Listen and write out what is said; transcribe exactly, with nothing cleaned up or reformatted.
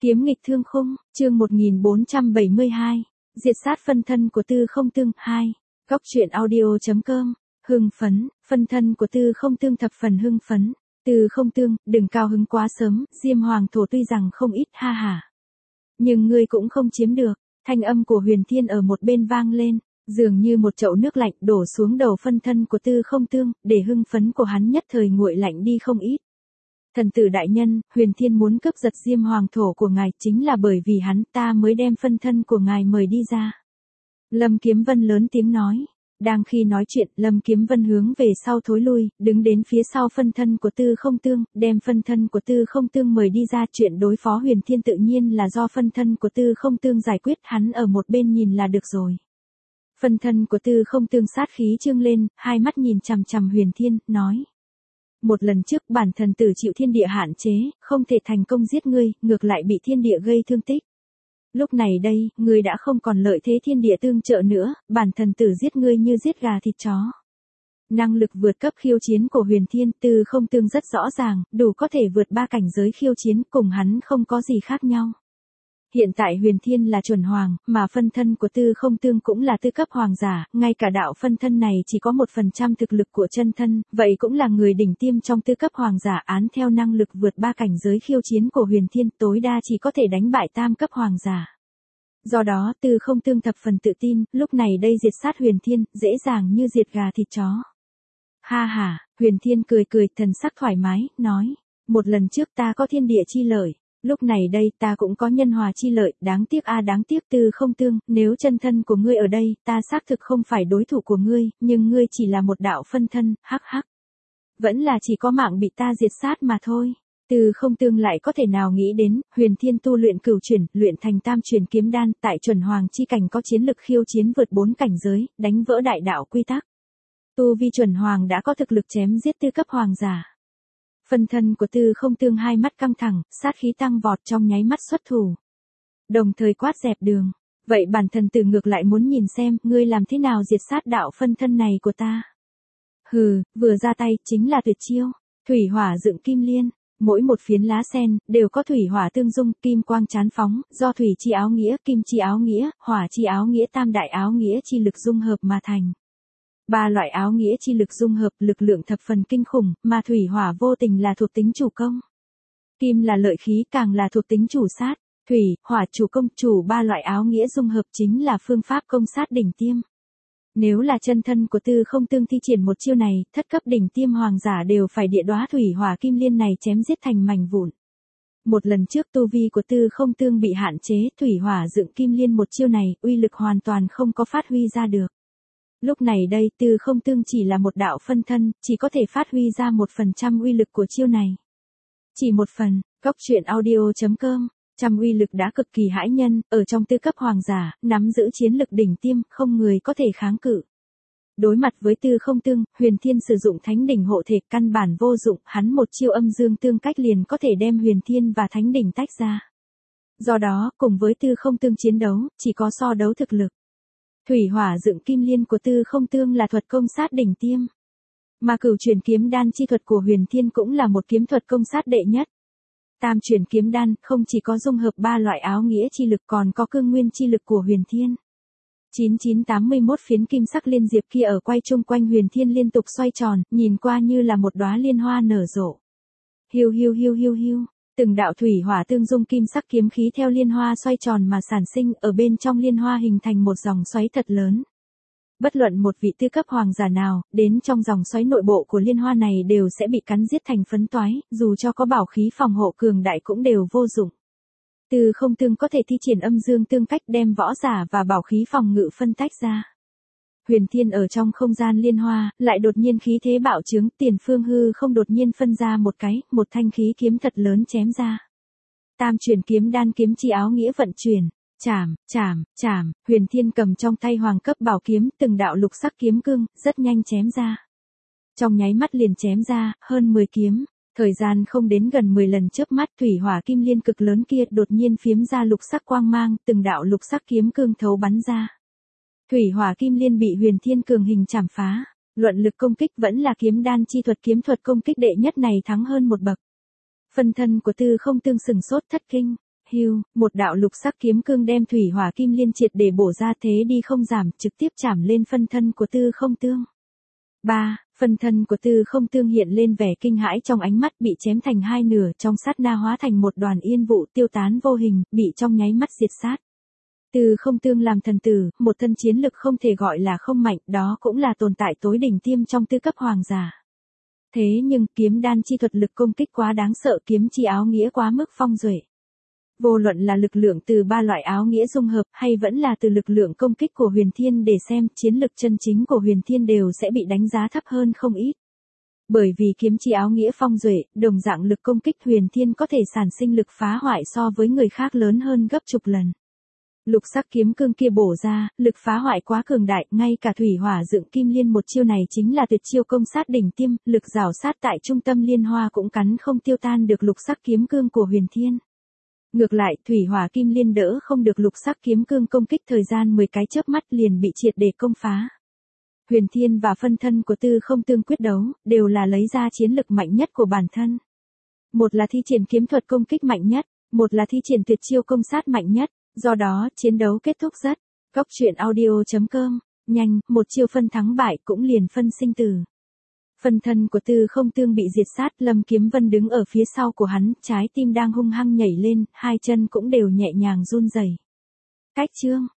Kiếm nghịch thương khung, chương một nghìn bốn trăm bảy mươi hai. Diệt sát phân thân của Tư Không Tương, hai. Góc truyện audio chấm com. Hưng phấn, phân thân của Tư Không Tương thập phần hưng phấn. Tư Không Tương, đừng cao hứng quá sớm, Diêm Hoàng thổ tuy rằng không ít, ha hả. Nhưng ngươi cũng không chiếm được. Thanh âm của Huyền Thiên ở một bên vang lên, dường như một chậu nước lạnh đổ xuống đầu phân thân của Tư Không Tương, để hưng phấn của hắn nhất thời nguội lạnh đi không ít. Thần tử đại nhân, Huyền Thiên muốn cướp giật Diêm Hoàng thổ của ngài, chính là bởi vì hắn ta mới đem phân thân của ngài mời đi ra. Lâm Kiếm Vân lớn tiếng nói. Đang khi nói chuyện, Lâm Kiếm Vân hướng về sau thối lui, đứng đến phía sau phân thân của Tư Không Tương, đem phân thân của Tư Không Tương mời đi ra. Chuyện đối phó Huyền Thiên tự nhiên là do phân thân của Tư Không Tương giải quyết, hắn ở một bên nhìn là được rồi. Phân thân của Tư Không Tương sát khí trương lên, hai mắt nhìn chằm chằm Huyền Thiên, nói. Một lần trước bản thần tử chịu thiên địa hạn chế, không thể thành công giết ngươi, ngược lại bị thiên địa gây thương tích. Lúc này đây, ngươi đã không còn lợi thế thiên địa tương trợ nữa, bản thần tử giết ngươi như giết gà thịt chó. Năng lực vượt cấp khiêu chiến của Huyền Thiên, Tư Không Tương rất rõ ràng, đủ có thể vượt ba cảnh giới khiêu chiến, cùng hắn không có gì khác nhau. Hiện tại Huyền Thiên là chuẩn hoàng, mà phân thân của Tư Không Tương cũng là tư cấp hoàng giả, ngay cả đạo phân thân này chỉ có một phần trăm thực lực của chân thân, vậy cũng là người đỉnh tiêm trong tư cấp hoàng giả. Án theo năng lực vượt ba cảnh giới khiêu chiến của Huyền Thiên, tối đa chỉ có thể đánh bại tam cấp hoàng giả. Do đó Tư Không Tương thập phần tự tin, lúc này đây diệt sát Huyền Thiên, dễ dàng như diệt gà thịt chó. Ha ha, Huyền Thiên cười cười, thần sắc thoải mái, nói, một lần trước ta có thiên địa chi lợi. Lúc này đây ta cũng có nhân hòa chi lợi, đáng tiếc a à, đáng tiếc Tư Không Tương, nếu chân thân của ngươi ở đây, ta xác thực không phải đối thủ của ngươi, nhưng ngươi chỉ là một đạo phân thân, hắc hắc. Vẫn là chỉ có mạng bị ta diệt sát mà thôi. Tư Không Tương lại có thể nào nghĩ đến, Huyền Thiên tu luyện cửu chuyển, luyện thành tam chuyển kiếm đan, tại chuẩn hoàng chi cảnh có chiến lực khiêu chiến vượt bốn cảnh giới, đánh vỡ đại đạo quy tắc. Tu vi chuẩn hoàng đã có thực lực chém giết tư cấp hoàng giả. Phân thân của Tư Không Tương hai mắt căng thẳng, sát khí tăng vọt, trong nháy mắt xuất thủ. Đồng thời quát dẹp đường. Vậy bản thần tử ngược lại muốn nhìn xem, ngươi làm thế nào diệt sát đạo phân thân này của ta. Hừ, vừa ra tay, chính là tuyệt chiêu. Thủy hỏa dựng kim liên. Mỗi một phiến lá sen, đều có thủy hỏa tương dung, kim quang chán phóng, do thủy chi áo nghĩa, kim chi áo nghĩa, hỏa chi áo nghĩa, tam đại áo nghĩa chi lực dung hợp mà thành. Ba loại áo nghĩa chi lực dung hợp, lực lượng thập phần kinh khủng, mà thủy hỏa vô tình là thuộc tính chủ công. Kim là lợi khí, càng là thuộc tính chủ sát. Thủy, hỏa chủ công, chủ ba loại áo nghĩa dung hợp chính là phương pháp công sát đỉnh tiêm. Nếu là chân thân của Tư Không Tương thi triển một chiêu này, thất cấp đỉnh tiêm hoàng giả đều phải địa đóa thủy hỏa kim liên này chém giết thành mảnh vụn. Một lần trước tu vi của Tư Không Tương bị hạn chế, thủy hỏa dựng kim liên một chiêu này, uy lực hoàn toàn không có phát huy ra được. Lúc này đây Tư Không Tương chỉ là một đạo phân thân, chỉ có thể phát huy ra một phần trăm uy lực của chiêu này. Chỉ một phần, góc truyện audio chấm com, trăm uy lực đã cực kỳ hãi nhân, ở trong tư cấp hoàng giả, nắm giữ chiến lực đỉnh tiêm, không người có thể kháng cự. Đối mặt với Tư Không Tương, Huyền Thiên sử dụng thánh đỉnh hộ thể, căn bản vô dụng, hắn một chiêu âm dương tương cách liền có thể đem Huyền Thiên và thánh đỉnh tách ra. Do đó, cùng với Tư Không Tương chiến đấu, chỉ có so đấu thực lực. Thủy hỏa dựng kim liên của Tư Không Tương là thuật công sát đỉnh tiêm. Mà cửu chuyển kiếm đan chi thuật của Huyền Thiên cũng là một kiếm thuật công sát đệ nhất. Tam chuyển kiếm đan không chỉ có dung hợp ba loại áo nghĩa chi lực, còn có cương nguyên chi lực của Huyền Thiên. chín chín tám mươi mốt phiến kim sắc liên diệp kia ở quay chung quanh Huyền Thiên liên tục xoay tròn, nhìn qua như là một đóa liên hoa nở rộ. Hiu hiu hiu hiu hiu. Từng đạo thủy hỏa tương dung kim sắc kiếm khí theo liên hoa xoay tròn mà sản sinh, ở bên trong liên hoa hình thành một dòng xoáy thật lớn. Bất luận một vị tư cấp hoàng giả nào, đến trong dòng xoáy nội bộ của liên hoa này đều sẽ bị cắn giết thành phấn toái, dù cho có bảo khí phòng hộ cường đại cũng đều vô dụng. Tư Không Tương có thể thi triển âm dương tương cách, đem võ giả và bảo khí phòng ngự phân tách ra. Huyền Thiên ở trong không gian liên hoa, lại đột nhiên khí thế bạo trướng, tiền phương hư không đột nhiên phân ra một cái, một thanh khí kiếm thật lớn chém ra. Tam chuyển kiếm đan kiếm chi áo nghĩa vận chuyển, chảm, chảm, chảm, Huyền Thiên cầm trong tay hoàng cấp bảo kiếm, từng đạo lục sắc kiếm cương, rất nhanh chém ra. Trong nháy mắt liền chém ra, hơn mười kiếm, thời gian không đến gần mười lần chớp mắt, thủy hỏa kim liên cực lớn kia đột nhiên phiếm ra lục sắc quang mang, từng đạo lục sắc kiếm cương thấu bắn ra. Thủy hỏa kim liên bị Huyền Thiên cường hình chảm phá, luận lực công kích vẫn là kiếm đan chi thuật, kiếm thuật công kích đệ nhất này thắng hơn một bậc. Phân thân của Tư Không Tương sừng sốt thất kinh, Hưu, một đạo lục sắc kiếm cương đem thủy hỏa kim liên triệt để bổ ra, thế đi không giảm, trực tiếp chạm lên phân thân của Tư Không Tương. ba. Phân thân của Tư Không Tương hiện lên vẻ kinh hãi trong ánh mắt, bị chém thành hai nửa, trong sát na hóa thành một đoàn yên vụ tiêu tán vô hình, bị trong nháy mắt diệt sát. Tư Không Tương làm thần tử, một thân chiến lực không thể gọi là không mạnh, đó cũng là tồn tại tối đỉnh tiêm trong tư cấp hoàng giả. Thế nhưng kiếm đan chi thuật lực công kích quá đáng sợ, kiếm chi áo nghĩa quá mức phong duệ. Vô luận là lực lượng từ ba loại áo nghĩa dung hợp hay vẫn là từ lực lượng công kích của Huyền Thiên để xem, chiến lực chân chính của Huyền Thiên đều sẽ bị đánh giá thấp hơn không ít. Bởi vì kiếm chi áo nghĩa phong duệ, đồng dạng lực công kích Huyền Thiên có thể sản sinh lực phá hoại so với người khác lớn hơn gấp chục lần. Lục sắc kiếm cương kia bổ ra, lực phá hoại quá cường đại, ngay cả thủy hỏa dựng kim liên một chiêu này chính là tuyệt chiêu công sát đỉnh tiêm, lực rào sát tại trung tâm liên hoa cũng cắn không tiêu tan được lục sắc kiếm cương của Huyền Thiên. Ngược lại, thủy hỏa kim liên đỡ không được lục sắc kiếm cương công kích, thời gian mười cái chớp mắt liền bị triệt để công phá. Huyền Thiên và phân thân của Tư Không Tương quyết đấu, đều là lấy ra chiến lực mạnh nhất của bản thân. Một là thi triển kiếm thuật công kích mạnh nhất, một là thi triển tuyệt chiêu công sát mạnh nhất, do đó chiến đấu kết thúc rất. Góc truyện audio chấm com, nhanh, một chiêu phân thắng bại cũng liền phân sinh tử. Phân thân của Tư Không Tương bị diệt sát, Lâm Kiếm Vân đứng ở phía sau của hắn, trái tim đang hung hăng nhảy lên, hai chân cũng đều nhẹ nhàng run rẩy. Cách chương